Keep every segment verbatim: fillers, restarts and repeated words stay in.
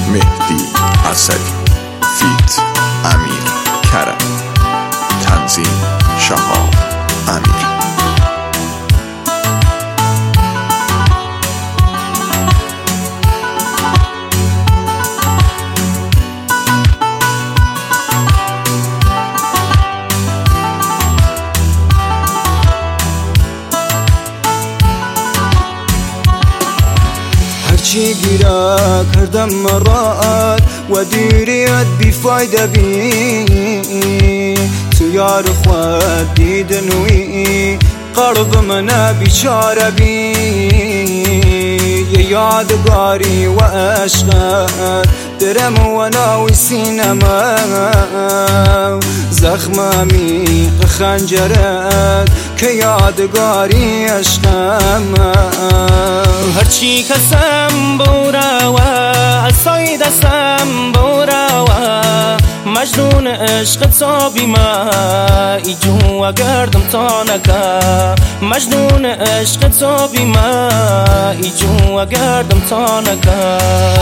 مهدی اسدی، فیت امیر کرم، تنظیم شهاب امیر. هرچی گیره کردم مرات و دیریت بیفایده بی تو یار خود دیدنوی قرب من بیچاره بی یه یادگاری و عشقت درم و ناوی سینما زخم میق خنجرت که یادگاری عشقم هرچی کسم بوروا اصای دستم بوروا مجنون عشق تو بیما ایجو گردم تا نکا مجنون عشق تو بیما ایجو گردم تا نکا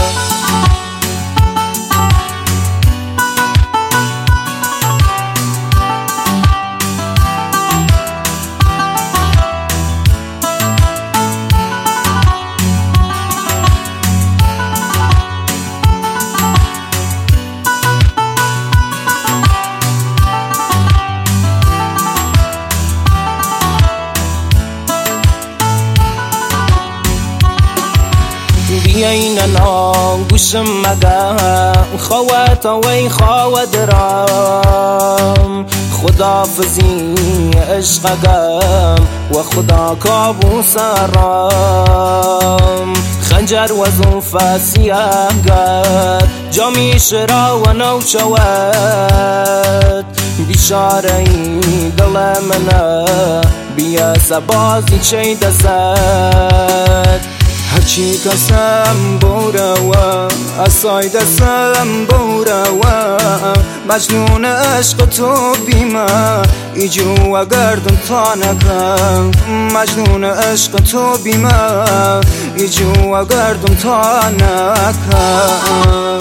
بیاین نام گوشم مگم خوات وی خوا درام خدافزی عشقم و خدا کابوس رام خنجر و زلف سیاه گد جامی شرا و نوچوت بیچاره دل منه بیا سبازی چی دست هرچی کسم بوروا اصای دستم بوروا مجنون عشق تو بیما ایجو گردم تا نکم مجنون عشق تو بیما ایجو گردم تا نکم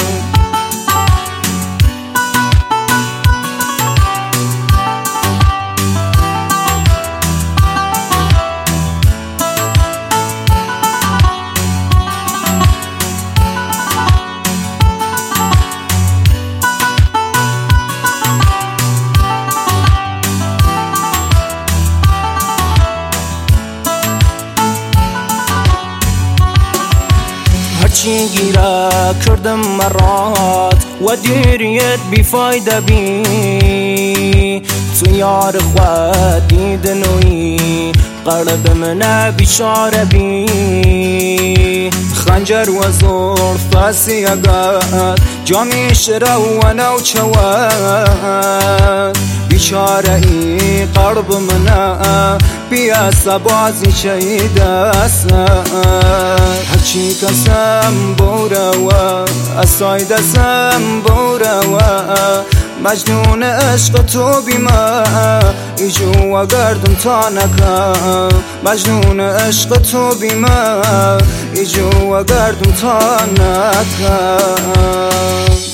هرچی گیره کردم مرات و دیریت بیفایده بی تو یار خود دیدنوی قلب من بیچاره بی خنجر و زلف سیگت جامی شرا و نوچوت بیچاره ای قلب من بیا سبازی چی دست هرچی کسم بوروا اصای دستم بوروا مجنون عشق تو بیما ایجو گردم تا نکم مجنون عشق تو بیما ایجو گردم تا نکم